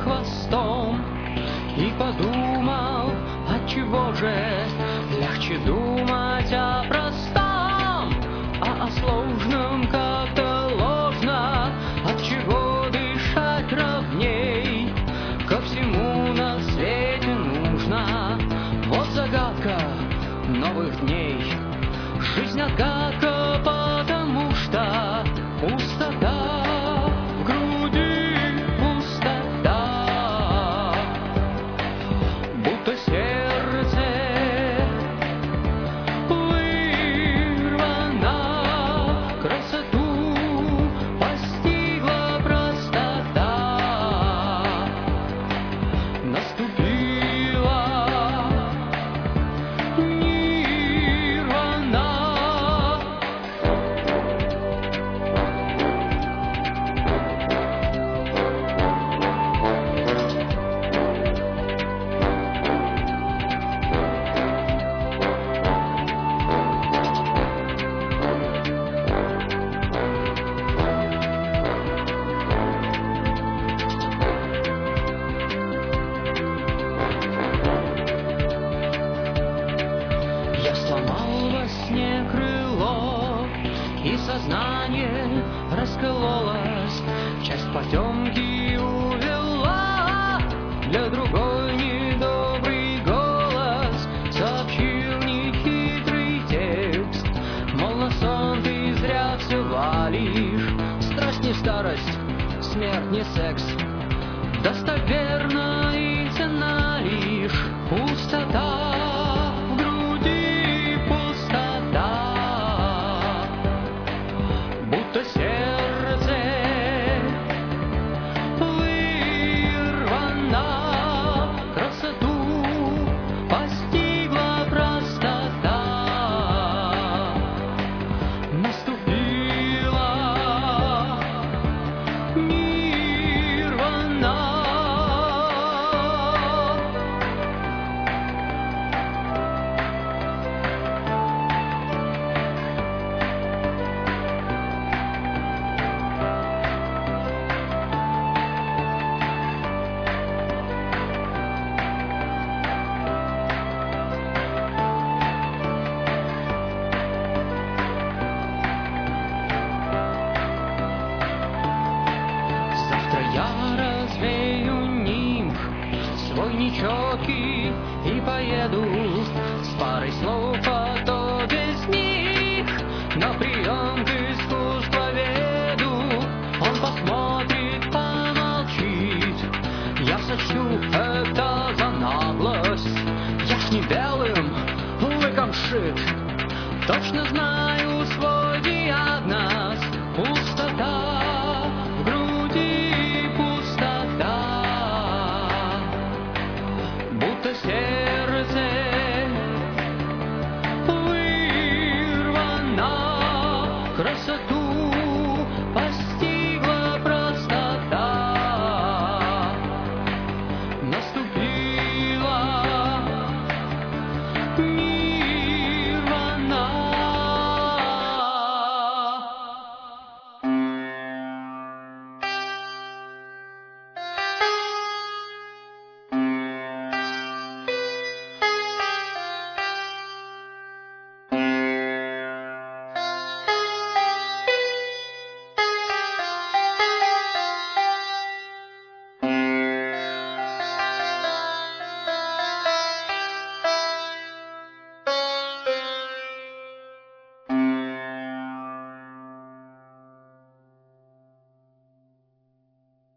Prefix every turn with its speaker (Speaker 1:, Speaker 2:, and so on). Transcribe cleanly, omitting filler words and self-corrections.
Speaker 1: хвостом и подумал, отчего же легче думать о простом, а о сложном как-то ложно, отчего дышать ровней. Ко всему на свете нужно, вот загадка новых дней. Жизнь отгадка, потому что пустота в груди, пустота, будто сердце вырвано, красоту постигла простота, наступила нирвана. Я сломал во сне крыло, и сознание раскололось, часть потемки увела. Для другой недобрый голос сообщил нехитрый текст, мол, на сон ты зря все валишь. Страсть не старость, смерть не секс, достоверно и цена лишь пустота. Будто сердце вырвано, красоту постигла простота, наступила нирвана. Завтра я развею нимб свой нечеткий и поеду с парой слов, а то без них на прием к искусствоведу. Он посмотрит, помолчит, я сочту это за наглость. Я ж не белым лыком шит, точно знаю.